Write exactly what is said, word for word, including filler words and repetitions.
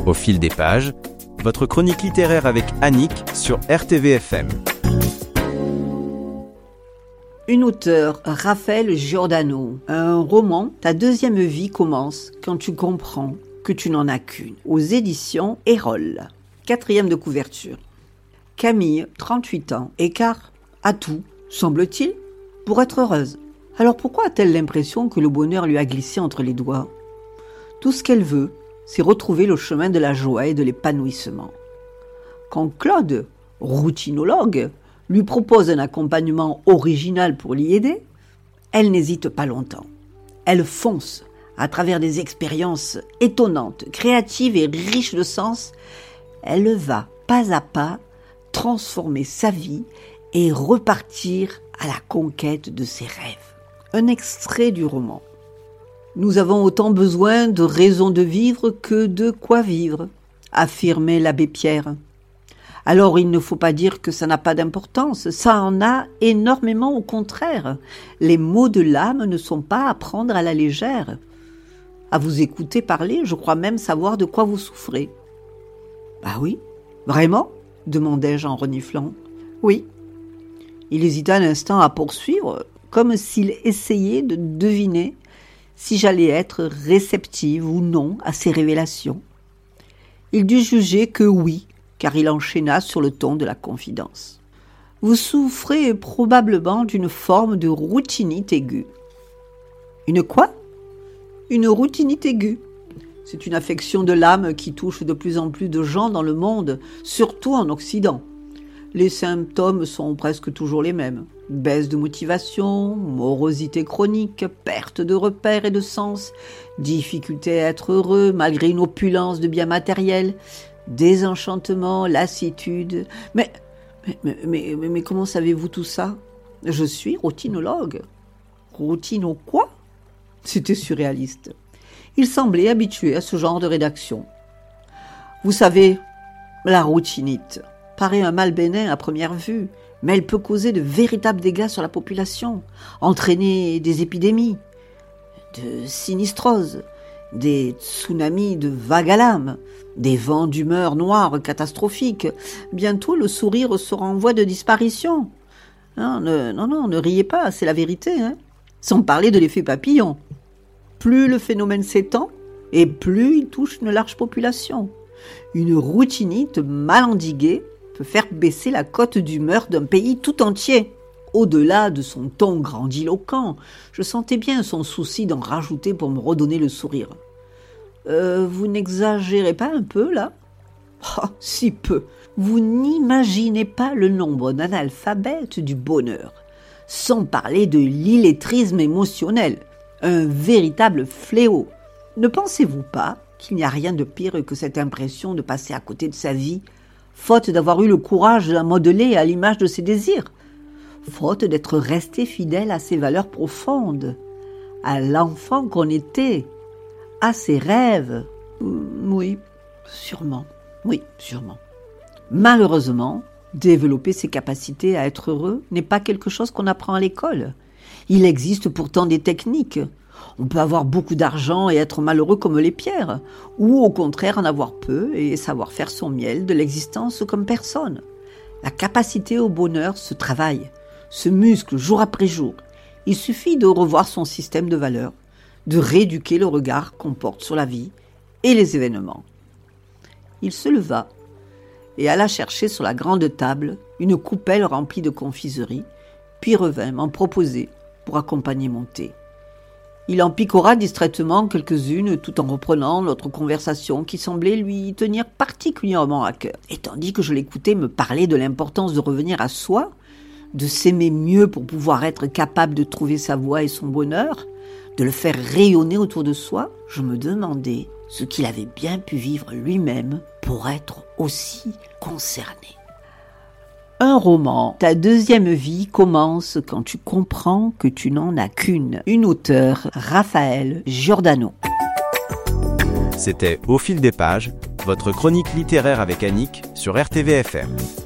Au fil des pages, votre chronique littéraire avec Annick sur R T V F M. Une auteure, Raphaël Giordano. Un roman, Ta deuxième vie commence quand tu comprends que tu n'en as qu'une. Aux éditions Erol. Quatrième de couverture. Camille, trente-huit ans, écart à tout, semble-t-il, pour être heureuse. Alors pourquoi a-t-elle l'impression que le bonheur lui a glissé entre les doigts ? Tout ce qu'elle veut, c'est retrouver le chemin de la joie et de l'épanouissement. Quand Claude, routinologue, lui propose un accompagnement original pour l'y aider, elle n'hésite pas longtemps. Elle fonce à travers des expériences étonnantes, créatives et riches de sens. Elle va, pas à pas, transformer sa vie et repartir à la conquête de ses rêves. Un extrait du roman. Nous avons autant besoin de raisons de vivre que de quoi vivre, affirmait l'abbé Pierre. Alors il ne faut pas dire que ça n'a pas d'importance, ça en a énormément au contraire. Les maux de l'âme ne sont pas à prendre à la légère. À vous écouter parler, je crois même savoir de quoi vous souffrez. Ah oui, vraiment ? demandai-je en reniflant. Oui. Il hésita un instant à poursuivre, comme s'il essayait de deviner si j'allais être réceptive ou non à ces révélations. Il dut juger que oui, car il enchaîna sur le ton de la confidence. Vous souffrez probablement d'une forme de routinite aiguë. Une quoi ? Une routinite aiguë. C'est une affection de l'âme qui touche de plus en plus de gens dans le monde, surtout en Occident. Les symptômes sont presque toujours les mêmes. Baisse de motivation, morosité chronique, perte de repères et de sens, difficulté à être heureux malgré une opulence de biens matériels, désenchantement, lassitude. Mais, mais, mais, mais, mais comment savez-vous tout ça ? Je suis routinologue. Routino quoi ? C'était surréaliste. Il semblait habitué à ce genre de rédaction. Vous savez, la routinite paraît un mal bénin à première vue, mais elle peut causer de véritables dégâts sur la population, entraîner des épidémies, de sinistroses, des tsunamis de vagues à l'âme, des vents d'humeur noire catastrophiques. Bientôt, le sourire sera en voie de disparition. Non, ne, non, non, ne riez pas, c'est la vérité, hein. Sans parler de l'effet papillon. Plus le phénomène s'étend, et plus il touche une large population. Une routinite mal endiguée peut faire baisser la cote d'humeur d'un pays tout entier. Au-delà de son ton grandiloquent, je sentais bien son souci d'en rajouter pour me redonner le sourire. Euh, vous n'exagérez pas un peu, là ? Oh, si peu. Vous n'imaginez pas le nombre d'analphabètes du bonheur, sans parler de l'illettrisme émotionnel, un véritable fléau. Ne pensez-vous pas qu'il n'y a rien de pire que cette impression de passer à côté de sa vie, faute d'avoir eu le courage de la modeler à l'image de ses désirs, faute d'être resté fidèle à ses valeurs profondes, à l'enfant qu'on était, à ses rêves. Oui, sûrement. Oui, sûrement. Malheureusement, développer ses capacités à être heureux n'est pas quelque chose qu'on apprend à l'école. Il existe pourtant des techniques. On peut avoir beaucoup d'argent et être malheureux comme les pierres, ou au contraire en avoir peu et savoir faire son miel de l'existence comme personne. La capacité au bonheur se travaille, se muscle jour après jour. Il suffit de revoir son système de valeurs, de rééduquer le regard qu'on porte sur la vie et les événements. Il se leva et alla chercher sur la grande table une coupelle remplie de confiseries, puis revint m'en proposer pour accompagner mon thé. Il en picora distraitement quelques-unes tout en reprenant notre conversation qui semblait lui tenir particulièrement à cœur. Et tandis que je l'écoutais me parler de l'importance de revenir à soi, de s'aimer mieux pour pouvoir être capable de trouver sa voie et son bonheur, de le faire rayonner autour de soi, je me demandais ce qu'il avait bien pu vivre lui-même pour être aussi concerné. Un roman, Ta deuxième vie commence quand tu comprends que tu n'en as qu'une. Une auteure, Raphaël Giordano. C'était Au fil des pages, votre chronique littéraire avec Annick sur R T V F M.